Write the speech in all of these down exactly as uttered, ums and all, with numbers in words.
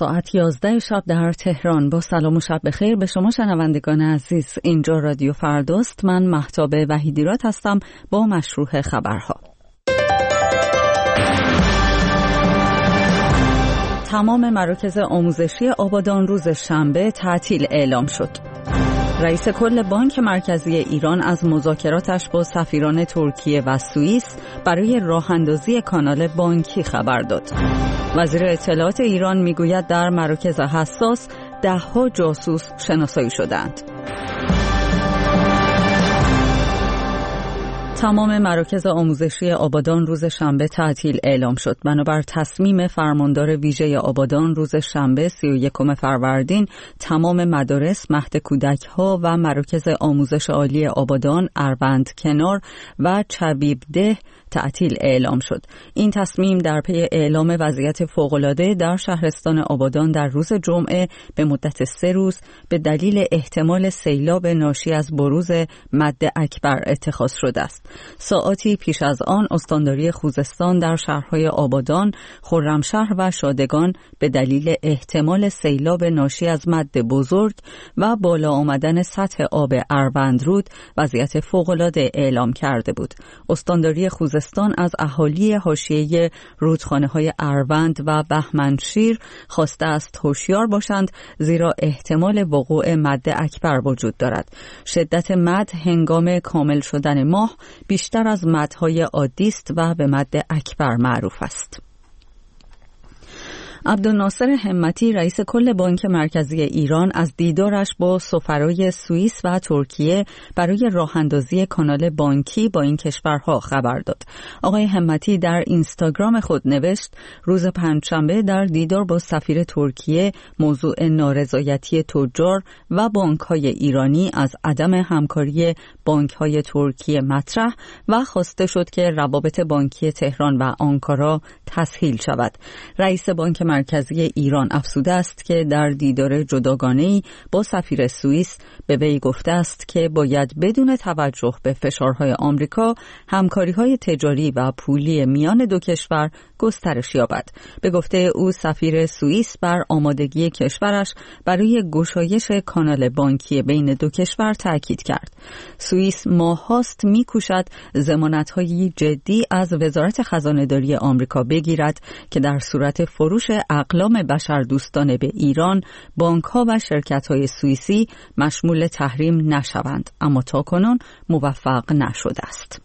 ساعت یازده شب در تهران. با سلام و شب بخیر به شما شنوندگان عزیز. اینجا رادیو فرداست. من مهتاب وحیدیراد هستم با مشروح خبرها. تمام مراکز آموزشی آبادان روز شنبه تعطیل اعلام شد. رئیس کل بانک مرکزی ایران از مذاکراتش با سفیران ترکیه و سوئیس برای راه‌اندازی کانال بانکی خبر داد. وزیر اطلاعات ایران میگوید در مراکز حساس ده‌ها جاسوس شناسایی شدند. تمام مراکز آموزشی آبادان روز شنبه تعطیل اعلام شد. بنابر تصمیم فرماندار ویژه آبادان روز شنبه سی و یکم فروردین تمام مدارس، مهد کودک‌ها و مراکز آموزش عالی آبادان، اروند کنار و چبیبده تعطیل اعلام شد. این تصمیم در پی اعلام وضعیت فوق‌العاده در شهرستان آبادان در روز جمعه به مدت سه روز به دلیل احتمال سیلاب ناشی از بروز مد اکبر اتخاذ شده است. ساعاتی پیش از آن استانداری خوزستان در شهرهای آبادان، خرمشهر و شادگان به دلیل احتمال سیلاب ناشی از مد بزرگ و بالا آمدن سطح آب اروندرود وضعیت فوق‌العاده اعلام کرده بود. استانداری خوزستان از اهالی حاشیه رودخانه‌های اروند و بهمنشیر خواسته است هوشیار باشند، زیرا احتمال وقوع مد اکبر وجود دارد. شدت مد هنگام کامل شدن ماه بیشتر از مدهای عادی است و به مد اکبر معروف است. عبدالناصر همتی رئیس کل بانک مرکزی ایران از دیدارش با سفرای سوئیس و ترکیه برای راه‌اندازی کانال بانکی با این کشورها خبر داد. آقای همتی در اینستاگرام خود نوشت روز پنجشنبه در دیدار با سفیر ترکیه موضوع نارضایتی تجار و بانک‌های ایرانی از عدم همکاری بانک‌های ترکیه مطرح و خواسته شد که روابط بانکی تهران و آنکارا تسهیل شود. رئیس بانک مرکزی ایران افزوده است که در دیدار جداگانه‌ای با سفیر سوئیس به وی گفته است که باید بدون توجه به فشارهای آمریکا همکاری‌های تجاری و پولی میان دو کشور گسترش یابد. به گفته او سفیر سوئیس بر آمادگی کشورش برای گشایش کانال بانکی بین دو کشور تاکید کرد. سوئیس ماه‌هاست می‌کوشد ضمانت‌های جدی از وزارت خزانه‌داری آمریکا بگیرد که در صورت فروش اقلام بشردوستانه به ایران بانک‌ها و شرکت‌های سوئیسی مشمول تحریم نشوند، اما تاکنون موفق نشده است.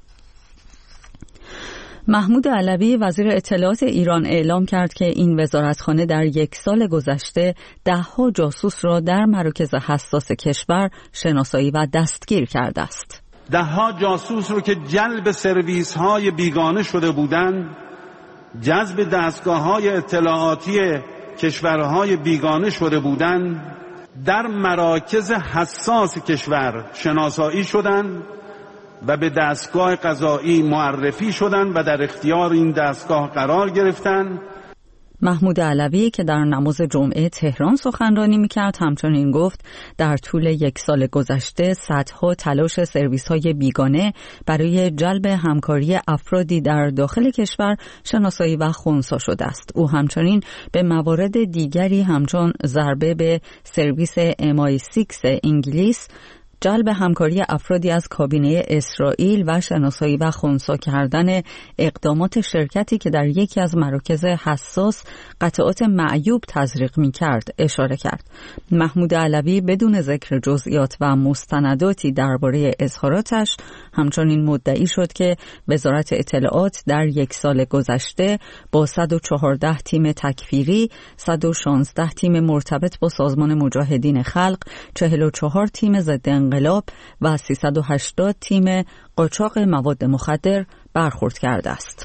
محمود علوی وزیر اطلاعات ایران اعلام کرد که این وزارتخانه در یک سال گذشته ده‌ها جاسوس را در مراکز حساس کشور شناسایی و دستگیر کرده است. ده‌ها جاسوس رو که جلب سرویس‌های بیگانه شده بودند، جذب دستگاه‌های اطلاعاتی کشورهای بیگانه شده بودند، در مراکز حساس کشور شناسایی شدند و به دستگاه قضایی معرفی شدند و در اختیار این دستگاه قرار گرفتند. محمود علوی که در نماز جمعه تهران سخنرانی می‌کرد همچنین گفت در طول یک سال گذشته صدها تلاش سرویس‌های بیگانه برای جلب همکاری افرادی در داخل کشور شناسایی و خنثی شده است. او همچنین به موارد دیگری همچون ضربه به سرویس ام آی شش انگلیس، جلب همکاری افرادی از کابینه اسرائیل و شناسایی و خنثی کردن اقدامات شرکتی که در یکی از مراکز حساس قطعات معیوب تزریق می‌کرد اشاره کرد. محمود علوی بدون ذکر جزئیات و مستنداتی درباره اظهاراتش همچنین مدعی شد که وزارت اطلاعات در یک سال گذشته با صد و چهارده تیم تکفیری، صد و شانزده تیم مرتبط با سازمان مجاهدین خلق، چهل و چهار تیم ضد انقلاب و سیصد و هشتاد تیم قاچاق مواد مخدر برخورد کرده است.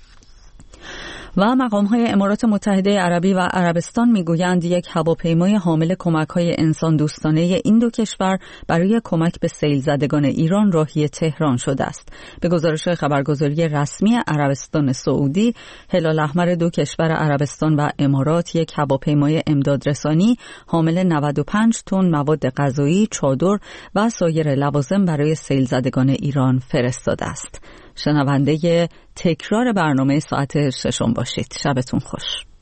و مقام‌های امارات متحده عربی و عربستان می‌گویند یک هواپیمای حامل کمک‌های انسان دوستانه این دو کشور برای کمک به سیل زدگان ایران راهی تهران شده است. به گزارش خبرگزاری رسمی عربستان سعودی، هلال احمر دو کشور عربستان و امارات یک هواپیمای امدادرسانی حامل نود و پنج تن مواد غذایی، چادر و سایر لوازم برای سیل زدگان ایران فرستاده است. شنونده تکرار برنامه ساعت ششم باشید. شبتون خوش.